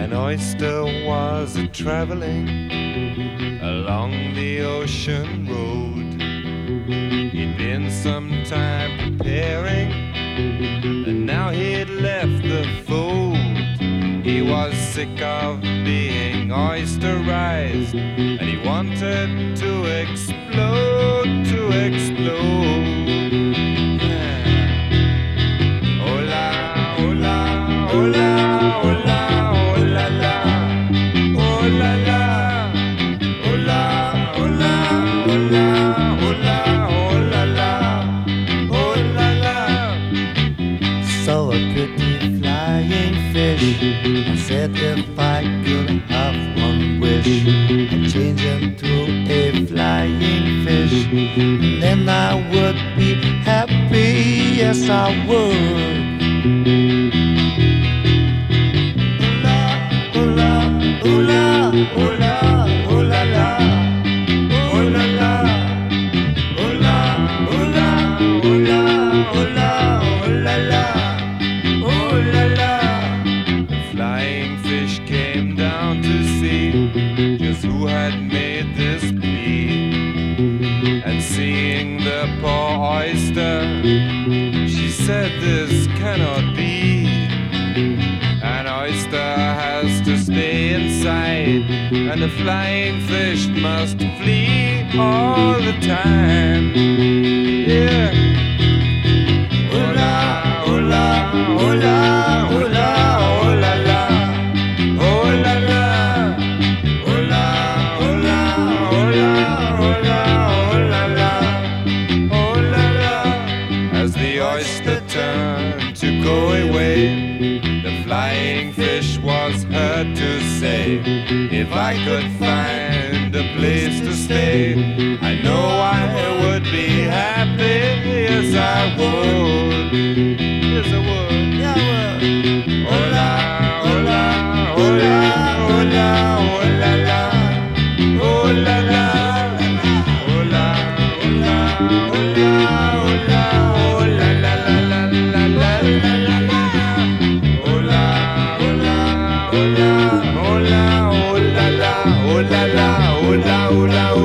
An oyster was a-traveling along the ocean road. He'd been some time preparing, and now he'd left the fold. He was sick of being oysterized, and he wanted to explode, to explode. Hola, hola, hola, hola, hola, la. Hola, la. Hola, hola, hola, hola, hola, la. Hola, la. Saw a pretty flying fish. I said if I could have one wish, I'd change into a flying fish, and then I would be happy, yes I would. Hola, hola, hola, hola, la. Hola, la. Hola, hola, hola, hola, hola, la. Hola, la. Flying fish came down to see just who had made this plea. And seeing the poor oyster, she said this cannot be. An oyster has to stay inside, and the flying fish must flee all the time. Yeah. Hola, hola, hola, hola, hola, la. Hola, la. Hola, hola, hola, hola, hola, la. Hola, la. As the oyster turned to go away, the flying fish was heard to say, if I could find a place to stay, I know I would be happy. Yes, I would. Yes, I would. Yeah, well, Hola, hola, hola, hola, hola, la. Hola, la. Hola, hola, hola, hola, hola, la, la, la, la, la, la, la, la. Hola, hola, hola, hola, hola, la. Hola, la, hola, hola,